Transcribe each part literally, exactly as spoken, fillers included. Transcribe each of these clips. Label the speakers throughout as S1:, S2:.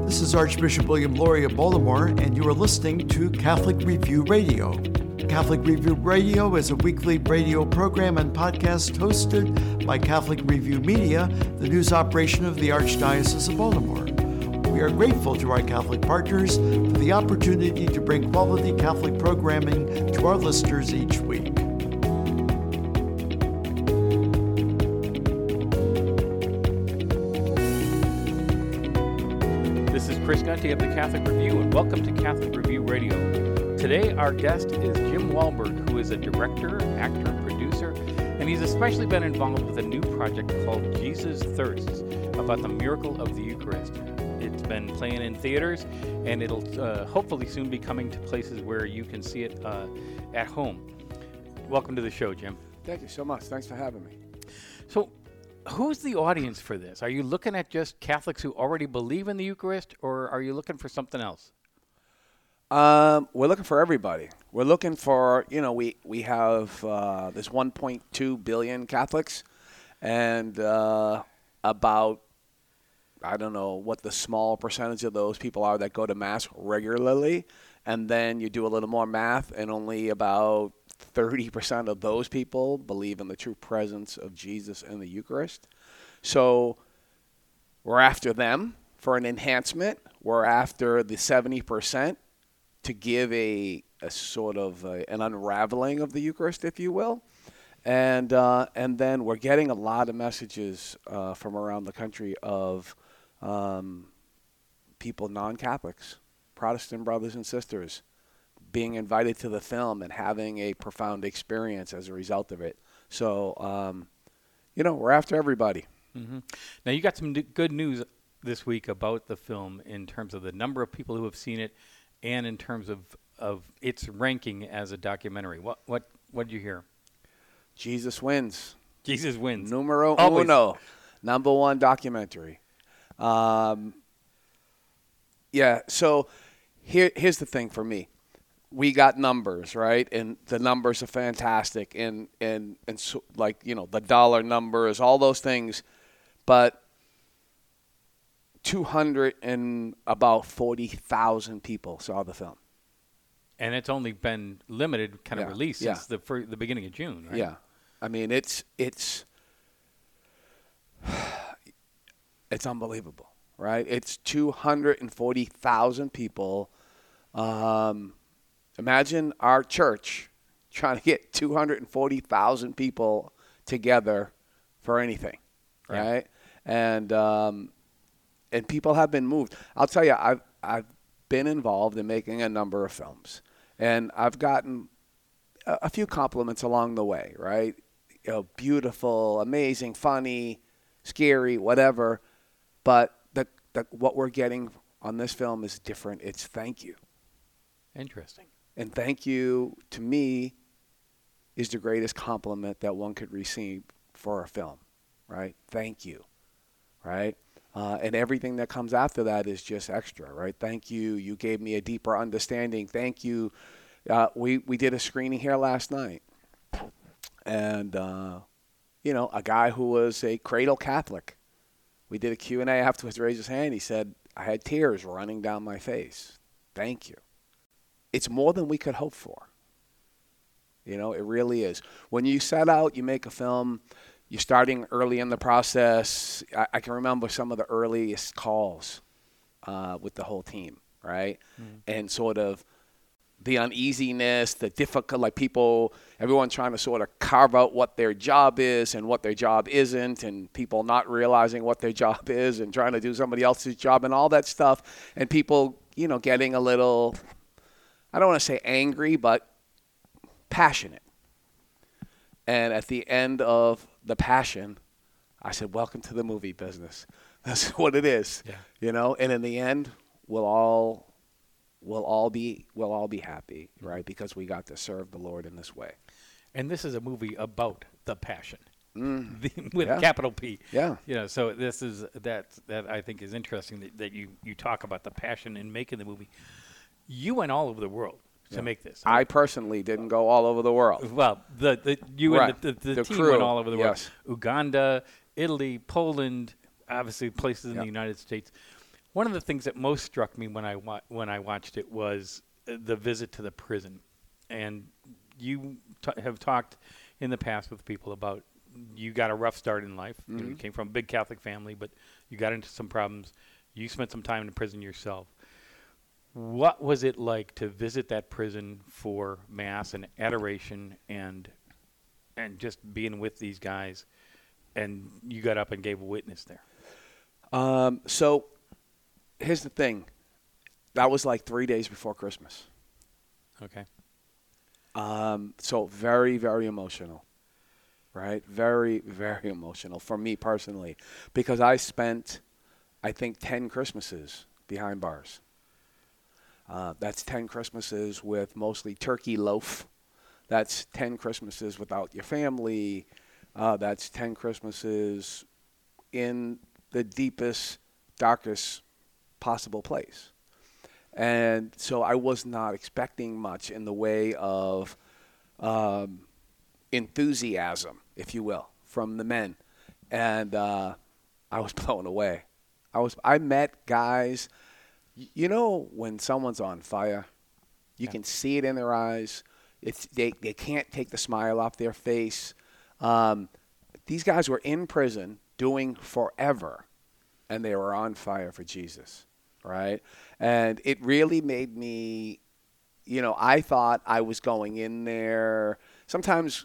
S1: This is Archbishop William Lori of Baltimore, and you are listening to Catholic Review Radio. Catholic Review Radio is a weekly radio program and podcast hosted by Catholic Review Media, the news operation of the Archdiocese of Baltimore. We are grateful to our Catholic partners for the opportunity to bring quality Catholic programming to our listeners each week.
S2: This is Chris Gunty of the Catholic Review, and welcome to Catholic Review Radio. Today, our guest is Jim Wahlberg, who is a director, actor, producer, and he's especially been involved with a new project called Jesus Thirsts, about the miracle of the Eucharist. It's been playing in theaters, and it'll uh, hopefully soon be coming to places where you can see it uh, at home. Welcome to the show, Jim.
S3: Thank you so much. Thanks for having me.
S2: So, who's the audience for this? Are you looking at just Catholics who already believe in the Eucharist, or are you looking for something else?
S3: Um, we're looking for everybody. We're looking for, you know, we, we have uh, this one point two billion Catholics, and uh, about, I don't know what the small percentage of those people are that go to Mass regularly, and then you do a little more math, and only about thirty percent of those people believe in the true presence of Jesus in the Eucharist. So we're after them for an enhancement. We're after the seventy percent to give a, a sort of a, an unraveling of the Eucharist, if you will. And uh, and then we're getting a lot of messages uh, from around the country of um, people, non-Catholics, Protestant brothers and sisters, being invited to the film and having a profound experience as a result of it. So, um, you know, we're after everybody.
S2: Mm-hmm. Now, you got some d- good news this week about the film in terms of the number of people who have seen it and in terms of, of its ranking as a documentary. What what what did you hear?
S3: Jesus wins.
S2: Jesus wins.
S3: Numero
S2: Always.
S3: uno. Number one documentary. Um, yeah, so here here's the thing for me. We got numbers, right? And the numbers are fantastic. And, and, and so, like, you know, the dollar numbers, all those things. But two hundred and about forty thousand people saw the film.
S2: And it's only been limited kind of
S3: Yeah,
S2: release
S3: yeah.
S2: since the fir- the beginning of June, right?
S3: Yeah. I mean, it's it's it's unbelievable, right? It's two hundred forty thousand people. Um, imagine our church trying to get two hundred forty thousand people together for anything,
S2: Yeah.
S3: right? And um, and people have been moved. I'll tell you, I've I've been involved in making a number of films, and I've gotten a, a few compliments along the way, right? You know, beautiful, amazing, funny, scary, whatever. But the, the what we're getting on this film is different. It's thank you.
S2: Interesting.
S3: And thank you, to me, is the greatest compliment that one could receive for a film, right? Thank you, right? Uh, and everything that comes after that is just extra, right? Thank you. You gave me a deeper understanding. Thank you. Uh, we, we did a screening here last night. And, uh, you know, a guy who was a cradle Catholic, we did a Q and A afterwards, raised his hand. He said, I had tears running down my face. Thank you. It's more than we could hope for. You know, it really is. When you set out, you make a film, you're starting early in the process. I, I can remember some of the earliest calls uh, with the whole team, right? Mm. And sort of the uneasiness, the difficult, like people, everyone trying to sort of carve out what their job is and what their job isn't, and people not realizing what their job is and trying to do somebody else's job and all that stuff. And people, you know, getting a little, I don't want to say angry, but passionate. And at the end of the passion, I said, welcome to the movie business. That's what it is.
S2: Yeah.
S3: You know, and in the end, we'll all we'll all be we'll all be happy, right? Because we got to serve the Lord in this way.
S2: And this is a movie about the passion.
S3: Mm.
S2: The, with
S3: Yeah.
S2: capital P.
S3: Yeah.
S2: You know, so this is that that I think is interesting that, that you, you talk about the passion in making the movie. You went all over the world to
S3: Yeah.
S2: make this.
S3: I personally didn't go all over the world.
S2: Well, the, the you
S3: Right.
S2: and the, the, the,
S3: The
S2: team
S3: crew,
S2: went all over the world.
S3: yes.
S2: Uganda, Italy, Poland, obviously places in
S3: Yeah.
S2: the United States. One of the things that most struck me when I wa- when I watched it was the visit to the prison, and you t- have talked in the past with people about you got a rough start in life. Mm-hmm. You know, you came from a big Catholic family, but you got into some problems. You spent some time in prison yourself. What was it like to visit that prison for Mass and adoration and and just being with these guys? And you got up and gave a witness there.
S3: Um, so here's the thing. That was like three days before Christmas.
S2: Okay.
S3: Um, so very, very emotional, right? Very, very emotional for me personally, because I spent, I think, ten Christmases behind bars. Uh, that's ten Christmases with mostly turkey loaf. That's ten Christmases without your family. Uh, that's ten Christmases in the deepest, darkest possible place. And so I was not expecting much in the way of um, enthusiasm, if you will, from the men. And uh, I was blown away. I was. I met guys, you know, when someone's on fire, you yeah. can see it in their eyes. It's they, they can't take the smile off their face. Um, these guys were in prison doing forever, and they were on fire for Jesus, right? And it really made me, you know, I thought I was going in there. Sometimes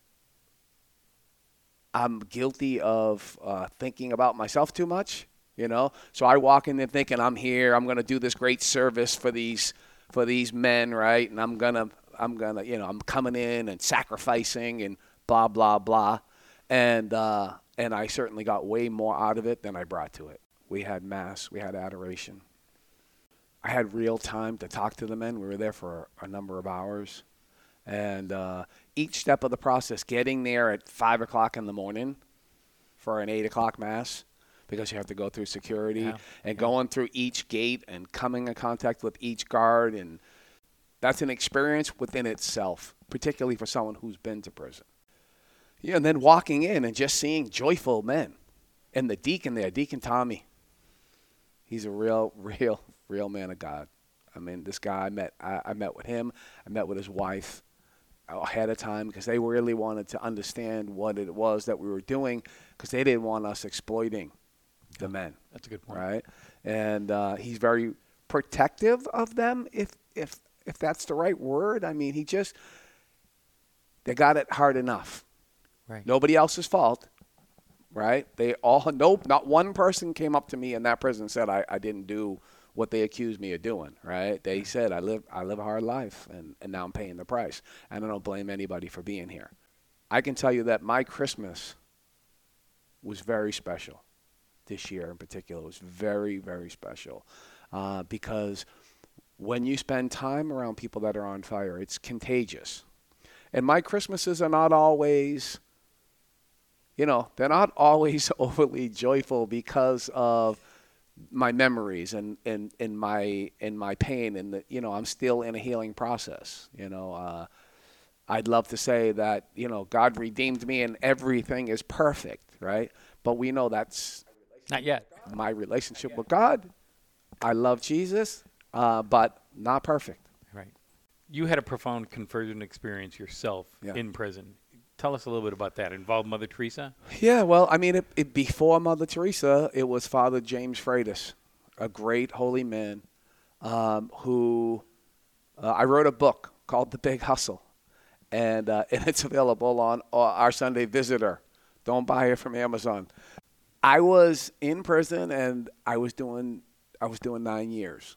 S3: I'm guilty of uh, thinking about myself too much, you know. So I walk in there thinking I'm here. I'm going to do this great service for these for these men, right? And I'm gonna I'm gonna you know I'm coming in and sacrificing and blah blah blah, and uh, and I certainly got way more out of it than I brought to it. We had Mass, we had adoration. I had real time to talk to the men. We were there for a number of hours. And uh, each step of the process, getting there at five o'clock in the morning for an eight o'clock Mass, because you have to go through security, yeah. and yeah. going through each gate and coming in contact with each guard. And that's an experience within itself, particularly for someone who's been to prison. Yeah, and then walking in and just seeing joyful men. And the deacon there, Deacon Tommy, he's a real, real, real man of God. I mean, this guy, I met, I, I met with him. I met with his wife ahead of time because they really wanted to understand what it was that we were doing because they didn't want us exploiting the yeah, men.
S2: That's a good point.
S3: Right? And uh, he's very protective of them, if if if that's the right word. I mean, he just, they got it hard enough.
S2: Right.
S3: Nobody else's fault. Right? They all, nope, not one person came up to me in that prison and said I, I didn't do what they accused me of doing, right? They said I live I live a hard life, and, and now I'm paying the price. And I don't blame anybody for being here. I can tell you that my Christmas was very special this year in particular. It was very, very special uh, because when you spend time around people that are on fire, it's contagious. And my Christmases are not always, you know, they're not always overly joyful because of my memories and, and, and my and my pain, and the, you know, I'm still in a healing process. You know, uh, I'd love to say that, you know, God redeemed me and everything is perfect, right? But we know that's
S2: not yet.
S3: My relationship with God, I love Jesus, uh, but not perfect.
S2: Right. You had a profound conversion experience yourself yeah. in prison. Tell us a little bit about that. Involved Mother Teresa?
S3: Yeah, well, I mean, it, it, before Mother Teresa, it was Father James Freitas, a great holy man um, who uh, I wrote a book called The Big Hustle, and, uh, and it's available on Our Sunday Visitor. Don't buy it from Amazon. I was in prison, and I was doing I was doing nine years.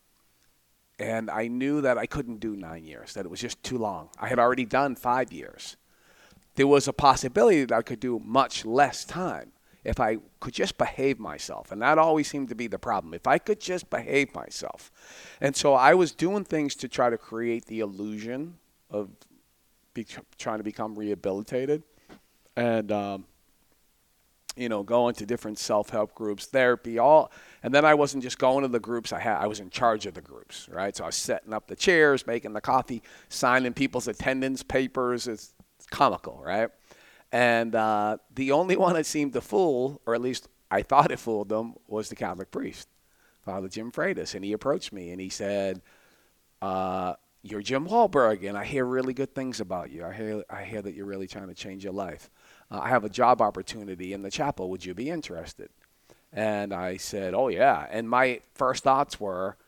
S3: And I knew that I couldn't do nine years, that it was just too long. I had already done five years. There was a possibility that I could do much less time if I could just behave myself. And that always seemed to be the problem. If I could just behave myself. And so I was doing things to try to create the illusion of be, trying to become rehabilitated. And, um, you know, going to different self-help groups, therapy, all. And then I wasn't just going to the groups I had. I was in charge of the groups, right? So I was setting up the chairs, making the coffee, signing people's attendance papers. It's comical, right? And uh, the only one that seemed to fool, or at least I thought it fooled them, was the Catholic priest. Father Jim Freitas, and he approached me and he said, uh, "You're Jim Wahlberg, and I hear really good things about you. I hear I hear that you're really trying to change your life. Uh, I have a job opportunity in the chapel. Would you be interested?" And I said, "Oh yeah." And my first thoughts were,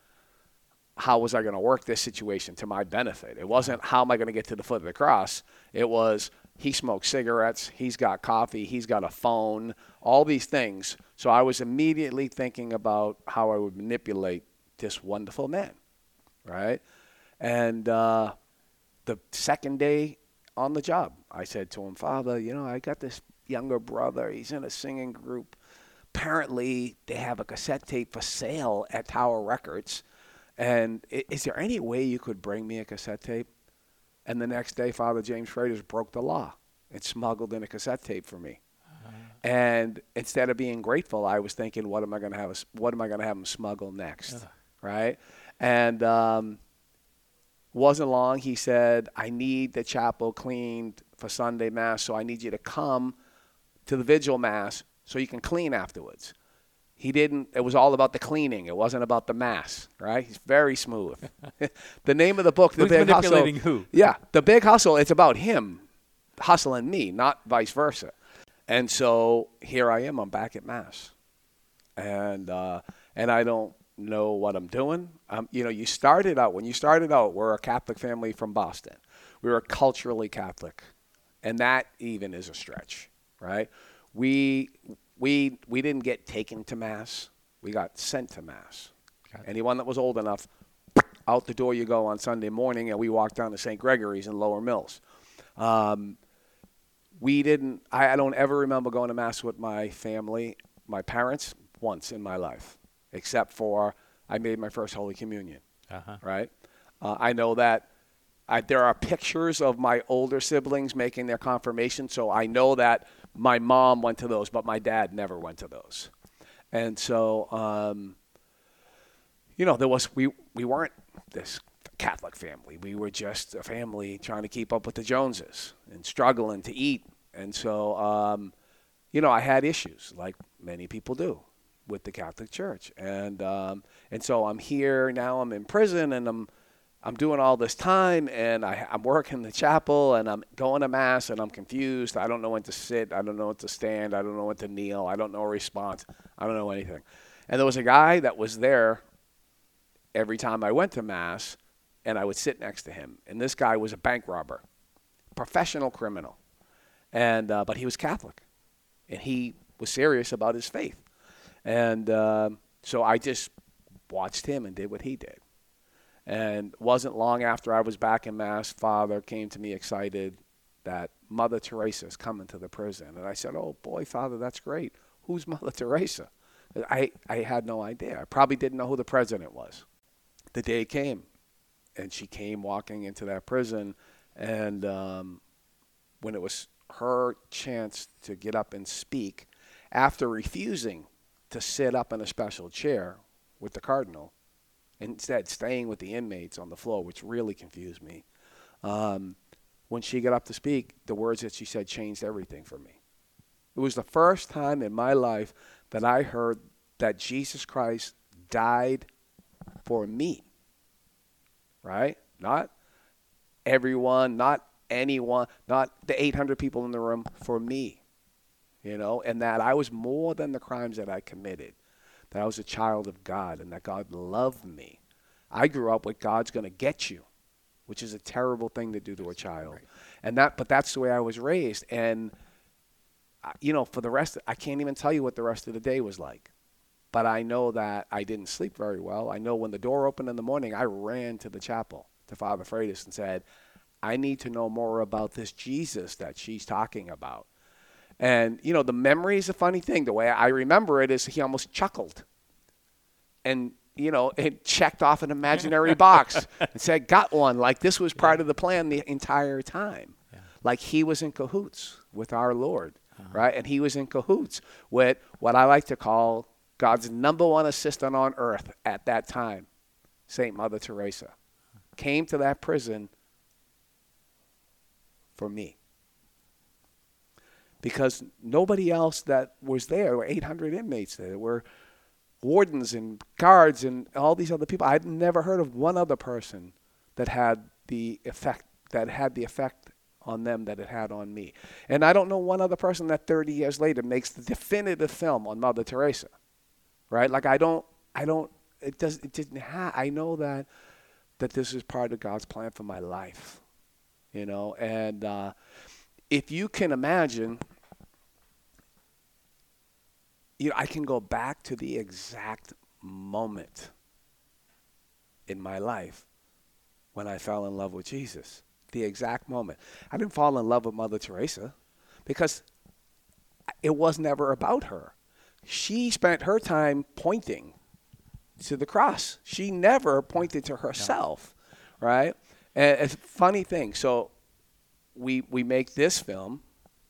S3: how was I going to work this situation to my benefit? It wasn't, how am I going to get to the foot of the cross? It was, he smokes cigarettes, he's got coffee, he's got a phone, all these things. So I was immediately thinking about how I would manipulate this wonderful man, right? And uh, the second day on the job, I said to him, "Father, you know, I got this younger brother. He's in a singing group. Apparently, they have a cassette tape for sale at Tower Records. And is there any way you could bring me a cassette tape?" And the next day, Father James Freitas broke the law and smuggled in a cassette tape for me. Uh-huh. And instead of being grateful, I was thinking, what am I going to have? What am I going to have him smuggle next, uh-huh. right? And um, wasn't long. He said, "I need the chapel cleaned for Sunday Mass, so I need you to come to the Vigil Mass so you can clean afterwards." He didn't, it was all about the cleaning. It wasn't about the mass, right? He's very smooth. The name of the book, The
S2: Who's
S3: Big
S2: manipulating
S3: Hustle.
S2: who?
S3: Yeah, The Big Hustle, it's about him hustling me, not vice versa. And so here I am, I'm back at Mass. And uh, and I don't know what I'm doing. Um, you know, you started out, when you started out, we're a Catholic family from Boston. We were culturally Catholic. And that even is a stretch, right? We... We we didn't get taken to Mass. We got sent to Mass. Okay. Anyone that was old enough, out the door you go on Sunday morning, and we walked down to Saint Gregory's in Lower Mills. Um, we didn't, I, I don't ever remember going to Mass with my family, my parents, once in my life, except for I made my first Holy Communion, uh-huh. right? Uh, I know that I, there are pictures of my older siblings making their confirmation, so I know that my mom went to those, but my dad never went to those. And so, um, you know, there was we we weren't this Catholic family. We were just a family trying to keep up with the Joneses and struggling to eat. And so, um, you know, I had issues, like many people do, with the Catholic Church. And um, and so I'm here now. I'm in prison, and I'm I'm doing all this time, and I, I'm working in the chapel, and I'm going to Mass, and I'm confused. I don't know when to sit. I don't know when to stand. I don't know when to kneel. I don't know a response. I don't know anything. And there was a guy that was there every time I went to Mass, and I would sit next to him. And this guy was a bank robber, professional criminal, and uh, but he was Catholic, and he was serious about his faith. And uh, so I just watched him and did what he did. And wasn't long after I was back in Mass, Father came to me excited that Mother Teresa is coming to the prison. And I said, "Oh, boy, Father, that's great. Who's Mother Teresa?" I, I had no idea. I probably didn't know who the president was. The day came, and she came walking into that prison. And um, when it was her chance to get up and speak, after refusing to sit up in a special chair with the cardinal, instead staying with the inmates on the floor, which really confused me. Um, when she got up to speak, the words that she said changed everything for me. It was the first time in my life that I heard that Jesus Christ died for me, right? Not everyone, not anyone, not the eight hundred people in the room, for me, you know, and that I was more than the crimes that I committed. That I was a child of God, and that God loved me. I grew up with God's going to get you, which is a terrible thing to do to a child. Right. And that, but that's the way I was raised. And, you know, for the rest, I can't even tell you what the rest of the day was like. But I know that I didn't sleep very well. I know when the door opened in the morning, I ran to the chapel to Father Freitas and said, "I need to know more about this Jesus that she's talking about." And, you know, the memory is a funny thing. The way I remember it is he almost chuckled and, you know, it checked off an imaginary box and said, "Got one." Like this was part yeah. of the plan the entire time. Yeah. Like he was in cahoots with our Lord, uh-huh. right? And he was in cahoots with what I like to call God's number one assistant on earth at that time, Saint Mother Teresa. Came to that prison for me. Because nobody else that was there, there were eight hundred inmates there. There were wardens and guards and all these other people. I'd never heard of one other person that had the effect that had the effect on them that it had on me. And I don't know one other person that thirty years later makes the definitive film on Mother Teresa, right? Like I don't, I don't, it does, it didn't have, I know that, that this is part of God's plan for my life, you know? And uh, if you can imagine, you know, I can go back to the exact moment in my life when I fell in love with Jesus. The exact moment. I didn't fall in love with Mother Teresa because it was never about her. She spent her time pointing to the cross. She never pointed to herself, no. right? And it's a funny thing. So we we make this film,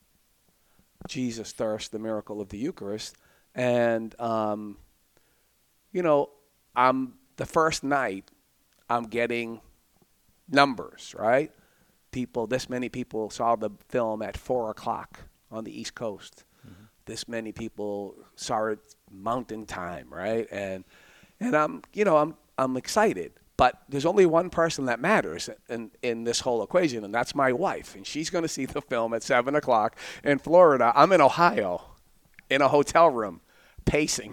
S3: Jesus Thirst, the Miracle of the Eucharist, and um, you know, I'm the first night I'm getting numbers, right? People, this many people saw the film at four o'clock on the East Coast. Mm-hmm. This many people saw it Mountain Time, right? And and I'm, you know, I'm I'm excited. But there's only one person that matters in, in this whole equation, and that's my wife. And she's going to see the film at seven o'clock in Florida. I'm in Ohio, in a hotel room, pacing,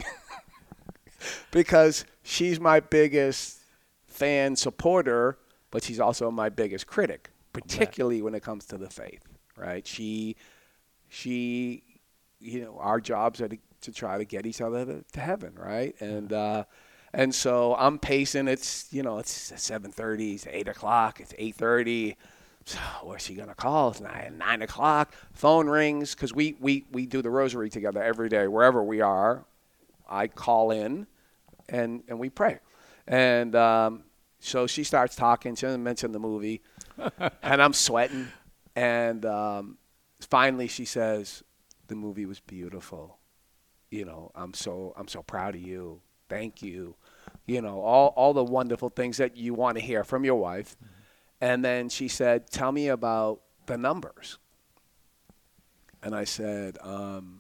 S3: because she's my biggest fan supporter, but she's also my biggest critic, particularly when it comes to the faith, right? She, she, you know, our jobs are to, to try to get each other to, to heaven, right? And uh, and so I'm pacing. It's, you know, it's seven thirty, it's eight o'clock, it's eight thirty. So where's she gonna call? It's nine nine o'clock. Phone rings because we we we do the rosary together every day wherever we are. I call in, and and we pray, and um, so she starts talking. She doesn't mention the movie, and I'm sweating, and um, finally she says, "The movie was beautiful. You know, I'm so I'm so proud of you. Thank you. You know, all all the wonderful things that you want to hear from your wife." Mm-hmm. And then she said, "Tell me about the numbers." And I said, um,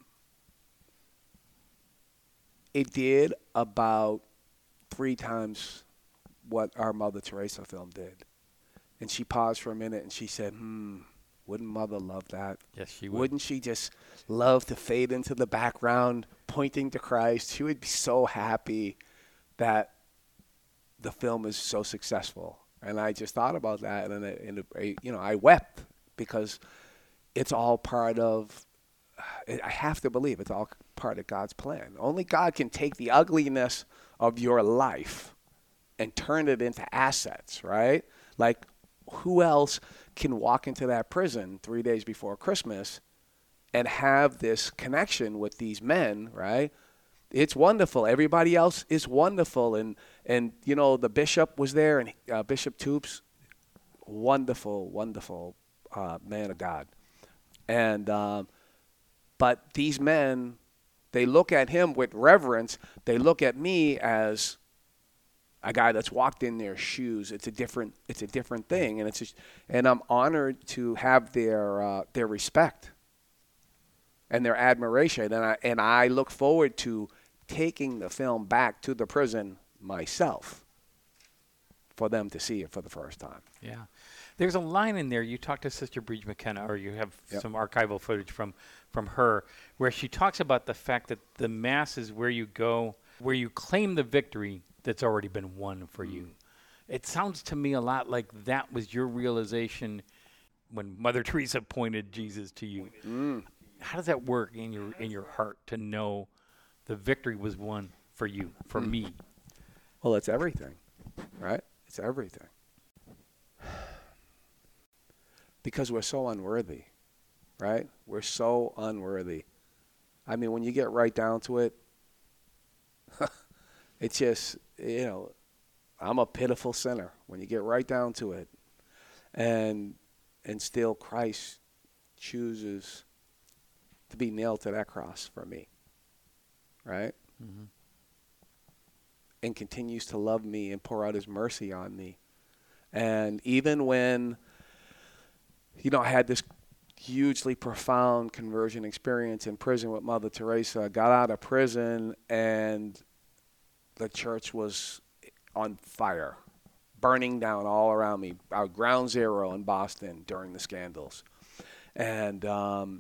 S3: it did about three times what our Mother Teresa film did. And she paused for a minute and she said, hmm, wouldn't Mother love that?
S2: Yes, she would.
S3: Wouldn't she just love to fade into the background, pointing to Christ? She would be so happy that the film is so successful. And I just thought about that, and, it, and it, you know, I wept because it's all part of, I have to believe it's all part of God's plan. Only God can take the ugliness of your life and turn it into assets, right? Like, who else can walk into that prison three days before Christmas and have this connection with these men, right? It's wonderful. Everybody else is wonderful. And, and you know, the bishop was there, and uh, Bishop Toops, wonderful, wonderful uh, man of God. And um, but these men, they look at him with reverence. They look at me as a guy that's walked in their shoes. It's a different, it's a different thing, and it's just, and I'm honored to have their uh, their respect and their admiration, and I and I look forward to taking the film back to the prison myself for them to see it for the first time.
S2: Yeah. There's a line in there. You talked to Sister Bridge McKenna, or you have yep. some archival footage from, from her, where she talks about the fact that the Mass is where you go, where you claim the victory that's already been won for mm. you. It sounds to me a lot like that was your realization when Mother Teresa pointed Jesus to you. Mm. How does that work in your in your heart to know the victory was won for you, for mm. me?
S3: Well, it's everything, right? It's everything. Because we're so unworthy, right? We're so unworthy. I mean, when you get right down to it, it's just, you know, I'm a pitiful sinner when you get right down to it. And and still Christ chooses to be nailed to that cross for me, right? Mm-hmm. And continues to love me and pour out his mercy on me. And even when, you know, I had this hugely profound conversion experience in prison with Mother Teresa, got out of prison, and the church was on fire, burning down all around me. Our ground zero in Boston during the scandals. And um,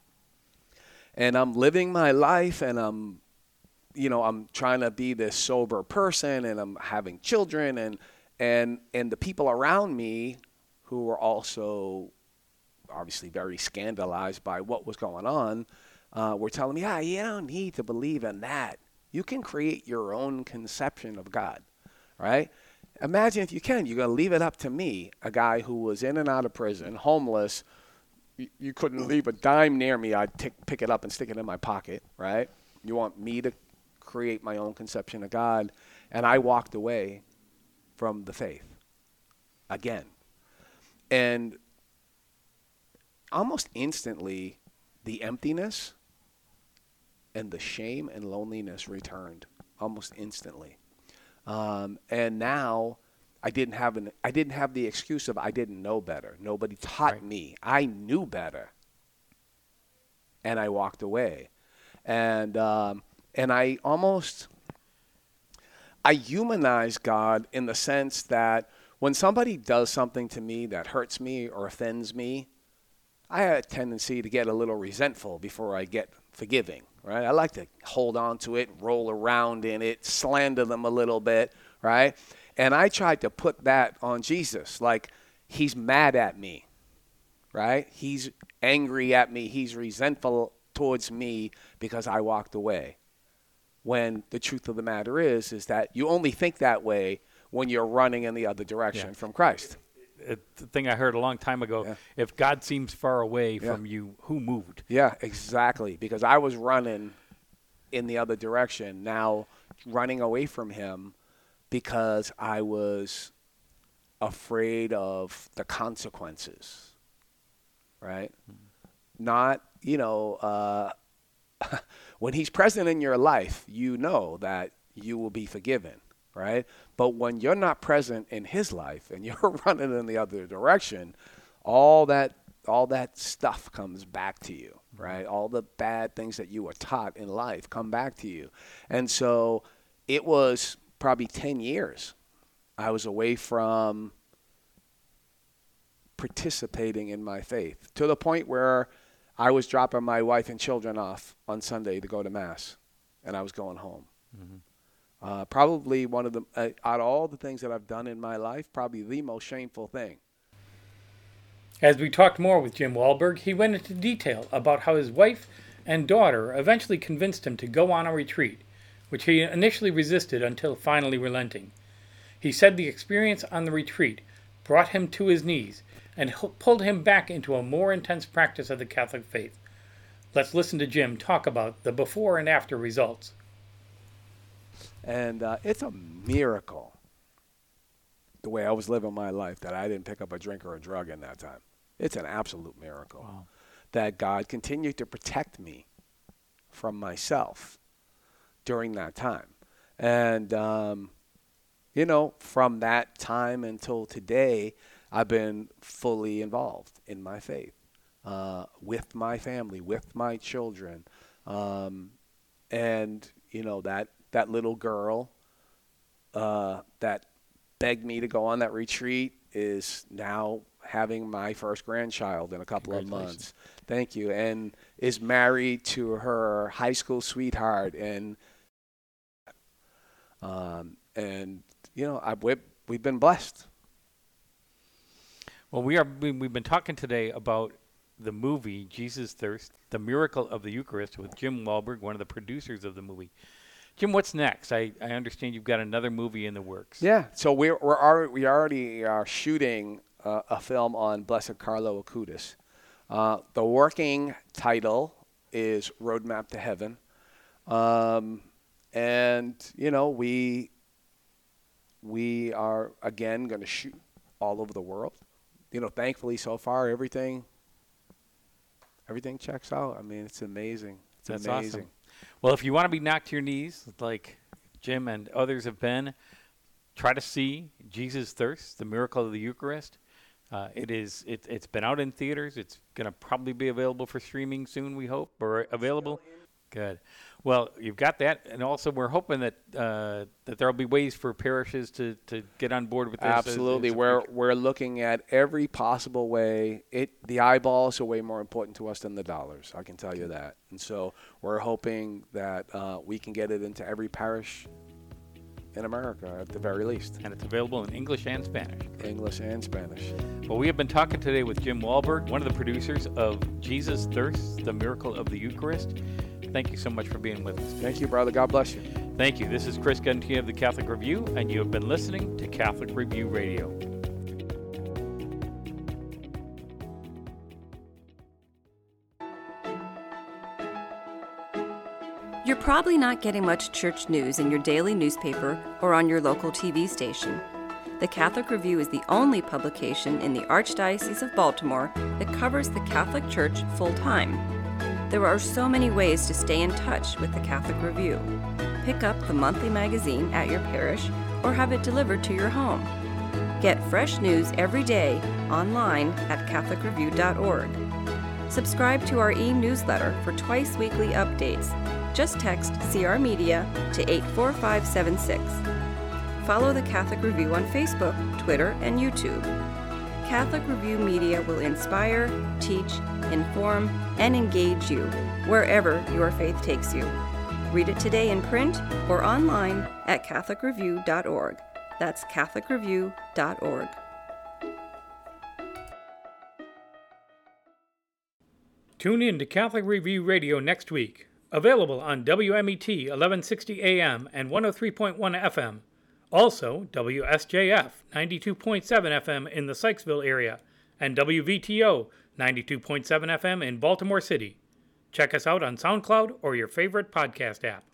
S3: and I'm living my life, and I'm, you know, I'm trying to be this sober person, and I'm having children, and and and the people around me who were also obviously very scandalized by what was going on uh, were telling me, ah, you don't need to believe in that. You can create your own conception of God, right? Imagine if you can. You're going to leave it up to me, a guy who was in and out of prison, homeless. You, you couldn't leave a dime near me. I'd t- pick it up and stick it in my pocket, right? You want me to create my own conception of God. And I walked away from the faith again. And almost instantly, the emptiness and the shame and loneliness returned almost instantly. Um, and now I didn't have an I didn't have the excuse of I didn't know better. Nobody taught
S2: Right.
S3: me. I knew better, and I walked away. And um, and I almost I humanize God in the sense that when somebody does something to me that hurts me or offends me, I have a tendency to get a little resentful before I get forgiving, right? I like to hold on to it, roll around in it, slander them a little bit, right? And I tried to put that on Jesus, like he's mad at me, right? He's angry at me. He's resentful towards me because I walked away. When the truth of the matter is, is that you only think that way when you're running in the other direction
S2: Yeah.
S3: from Christ.
S2: It's the thing I heard a long time ago.
S3: Yeah.
S2: If God seems far away
S3: Yeah.
S2: from you, who moved?
S3: Yeah, exactly. Because I was running in the other direction, now running away from him because I was afraid of the consequences, right? Mm-hmm. Not, you know, uh, when he's present in your life, you know that you will be forgiven, right? But when you're not present in his life and you're running in the other direction, all that all that stuff comes back to you, right? All the bad things that you were taught in life come back to you. And so it was probably ten years I was away from participating in my faith, to the point where I was dropping my wife and children off on Sunday to go to Mass, and I was going home. Mm-hmm. Uh, probably one of the, uh, out of all the things that I've done in my life, probably the most shameful thing.
S4: As we talked more with Jim Wahlberg, he went into detail about how his wife and daughter eventually convinced him to go on a retreat, which he initially resisted until finally relenting. He said the experience on the retreat brought him to his knees and pulled him back into a more intense practice of the Catholic faith. Let's listen to Jim talk about the before and after results.
S3: And uh, it's a miracle, the way I was living my life, that I didn't pick up a drink or a drug in that time. It's an absolute miracle. Wow. That God continued to protect me from myself during that time. And, um, you know, from that time until today, I've been fully involved in my faith, uh, with my family, with my children. Um, and, you know, that, that little girl uh, that begged me to go on that retreat is now having my first grandchild in a couple of months. Thank you. And is married to her high school sweetheart. And, um, and you know, I, we've, we've been blessed.
S2: Well, we are, we, we've been talking today about the movie Jesus Thirst, The Miracle of the Eucharist, with Jim Wahlberg, one of the producers of the movie. Jim, what's next? I, I understand you've got another movie in the works.
S3: Yeah, so we're, we're already, we already are shooting uh, a film on Blessed Carlo Acutis. Uh, the working title is Roadmap to Heaven. Um, and, you know, we, we are, again, going to shoot all over the world. You know, thankfully, so far, everything everything checks out. I mean, it's amazing. It's
S2: That's
S3: amazing.
S2: Awesome. Well, if you want to be knocked to your knees, like Jim and others have been, try to see Jesus Thirst, The Miracle of the Eucharist. Uh, it is, it, it's been out in theaters. It's going to probably be available for streaming soon, we hope, or available. Good. Well, you've got that, and also we're hoping that uh, that there will be ways for parishes to, to get on board with this.
S3: Absolutely.
S2: As, as
S3: we're we're looking at every possible way. It the eyeballs are way more important to us than the dollars. I can tell you that. And so we're hoping that uh, we can get it into every parish in America at the very least.
S2: And it's available in English and Spanish.
S3: English and Spanish.
S2: Well, we have been talking today with Jim Wahlberg, one of the producers of Jesus Thirsts, the Miracle of the Eucharist. Thank you so much for being with us.
S3: Thank you, brother. God bless you.
S2: Thank you. This is Chris Gunty of the Catholic Review, and you have been listening to Catholic Review Radio.
S5: You're probably not getting much church news in your daily newspaper or on your local T V station. The Catholic Review is the only publication in the Archdiocese of Baltimore that covers the Catholic Church full-time. There are so many ways to stay in touch with the Catholic Review. Pick up the monthly magazine at your parish or have it delivered to your home. Get fresh news every day online at catholic review dot org. Subscribe to our e-newsletter for twice-weekly updates. Just text C R Media to eight four five seven six. Follow the Catholic Review on Facebook, Twitter, and YouTube. Catholic Review Media will inspire, teach, inform, and engage you wherever your faith takes you. Read it today in print or online at catholic review dot org. That's catholic review dot org.
S4: Tune in to Catholic Review Radio next week. Available on W M E T eleven sixty A M and one oh three point one F M. Also, W S J F ninety-two point seven F M in the Sykesville area and W V T O ninety-two point seven F M in Baltimore City. Check us out on SoundCloud or your favorite podcast app.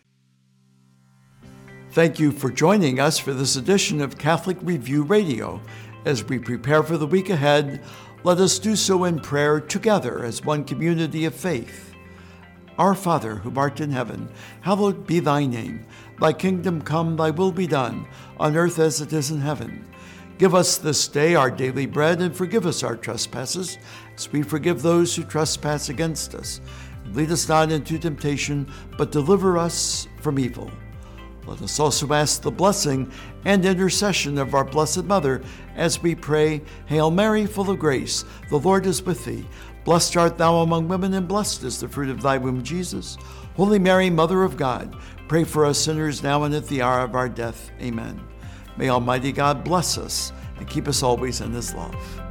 S1: Thank you for joining us for this edition of Catholic Review Radio. As we prepare for the week ahead, let us do so in prayer together as one community of faith. Our Father, who art in heaven, hallowed be thy name. Thy kingdom come, thy will be done, on earth as it is in heaven. Give us this day our daily bread, and forgive us our trespasses, as we forgive those who trespass against us. And lead us not into temptation, but deliver us from evil. Let us also ask the blessing and intercession of our Blessed Mother as we pray, Hail Mary, full of grace, the Lord is with thee. Blessed art thou among women, and blessed is the fruit of thy womb, Jesus. Holy Mary, Mother of God, pray for us sinners now and at the hour of our death. Amen. May Almighty God bless us and keep us always in his love.